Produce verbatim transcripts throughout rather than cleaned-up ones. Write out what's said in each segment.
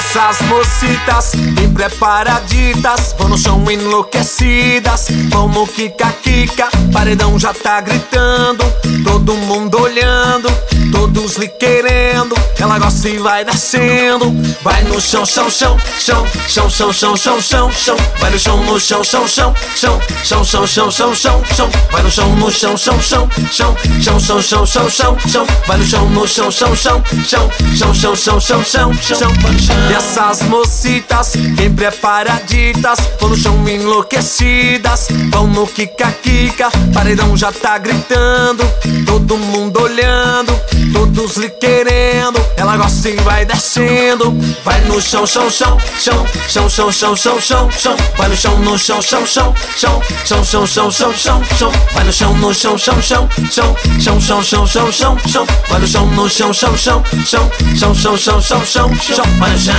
Essas mocitas bem preparaditas vão no chão enlouquecidas, como Kika-Kika. Paredão já tá gritando, todo mundo olhando, todos lhe querendo. Ela gosta e vai descendo, vai no chão, chão, chão, chão, chão, chão, chão, chão, chão, chão. Vai no chão, no chão, chão, chão, chão, chão, chão, chão, chão, chão, chão. Vai no chão, no chão, chão, chão, chão, chão, chão, chão, chão, chão, chão. Vai no chão, no chão, chão, chão, chão, chão, chão, chão, chão, chão, chão. E essas mocitas bem preparaditas vão no chão enlouquecidas, vão no Kika-Kika. Paredão já tá gritando, todo mundo olhando, todos lhe querendo. Ela gosta e vai descendo, vai no chão, chão, chão, chão, chão, chão, chão, chão, chão, chão. Vai no chão, no chão, chão, chão, chão, chão, chão, chão, chão, chão, chão. Vai no chão, no chão, chão, chão, chão, chão, chão, chão, chão, chão, chão. Vai no chão, no chão, chão, chão, chão, chão, chão, chão, chão, chão, chão. Vai no chão.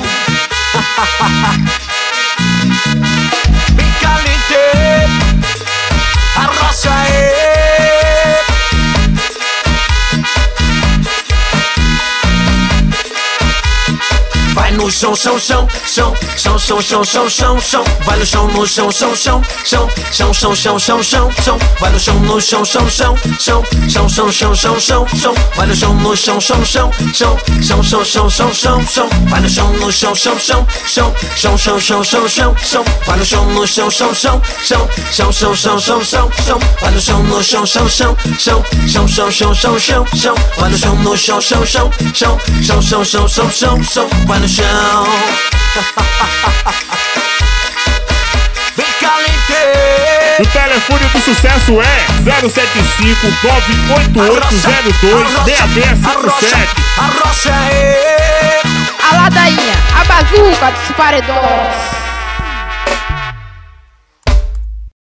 Bem caliente, arrocha aí. Vai no chão, chão, chão, chão, chão, chão, chão, chão, chão, chão. Vai no chão, no chão, chão, chão, chão, chão, chão, chão, chão, chão, chão. Vai no chão, no chão, chão, chão, chão, chão, chão, chão, chão, chão, chão. Vai no chão, no chão, chão, chão, chão, chão, chão, chão, chão, chão, chão. Vai no chão, no chão, chão, chão, chão, chão, chão, chão, chão, chão, chão. Vai no chão, no chão, chão, chão, chão, chão, chão, chão, chão, chão, chão. Vai no chão, no chão, chão, chão, chão, chão, chão, chão, chão, chão, chão. Vai no chão, no chão, chão, chão, chão, chão, chão, chão, chão, chão, chão. Vai no chão. Bem caliente. O telefone do sucesso é zero sete cinco nove oito oito zero dois seis seis cinco sete. Arrocha aí. A ladainha, a bazuca dos paredões.